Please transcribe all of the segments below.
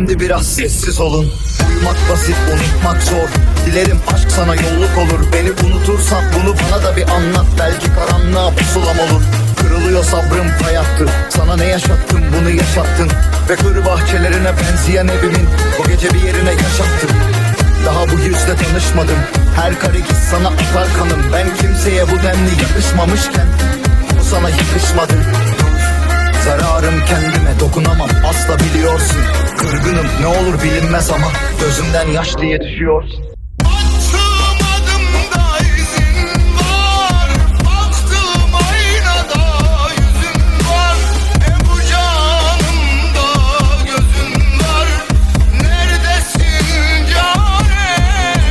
Şimdi biraz sessiz olun. Uyumak basit, unutmak zor. Dilerim aşk sana yolluk olur. Beni unutursan bunu bana da bir anlat. Belki karanlığa pusulam olur. Kırılıyor sabrım hayattı. Sana ne yaşattım bunu yaşattın. Ve kır bahçelerine benzeyen evimin o gece bir yerine yaşattım. Daha bu yüzle tanışmadım. Her kare git sana akar kanım. Ben kimseye bu denli yakışmamışken bu sana yakışmadı. Zararım kendime, dokunamam asla biliyorsun. Kırgınım ne olur bilinmez ama gözümden yaş diye düşüyorsun. Attığım adımda izin var, baktığım aynada yüzün var. Bu canımda gözün var. Neredesin cane?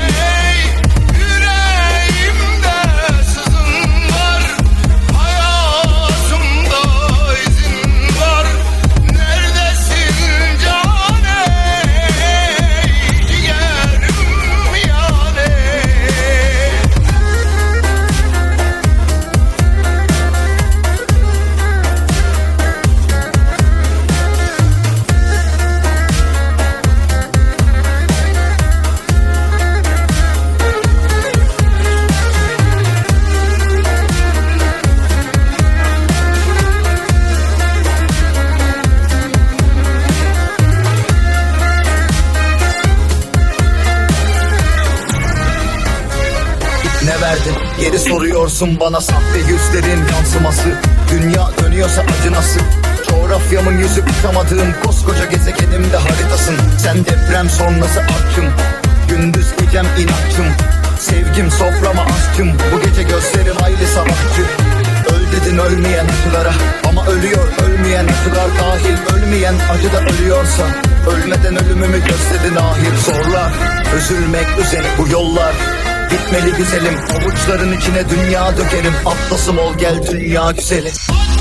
Yüreğimde sızın var. Hayatımda izin var. Neredesin cane? Ciğerim yani. Ne verdin? Geri soruyorsun bana sahte yüzlerin yansıması. Dünya dönüyorsa acı nasıl? Coğrafyamın yüzü tutamadığım koskoca gezegenimde haritasın. Sen deprem sonrası aşkım, gündüz gecem inatçım. Sevgim soframa aşkım, bu gece gözlerim hayli savaşçı. Öl dedin ölmeyen acılara ama ölüyor ölmeyen acılar dahil. Ölmeyen acı da ölüyorsa ölmeden ölümümü gösterdin ahir. Zorlar, üzülmek üzere bu yollar. Gitmeli güzelim, avuçların içine dünya dökerim. Atlasım ol gel dünya güzelim.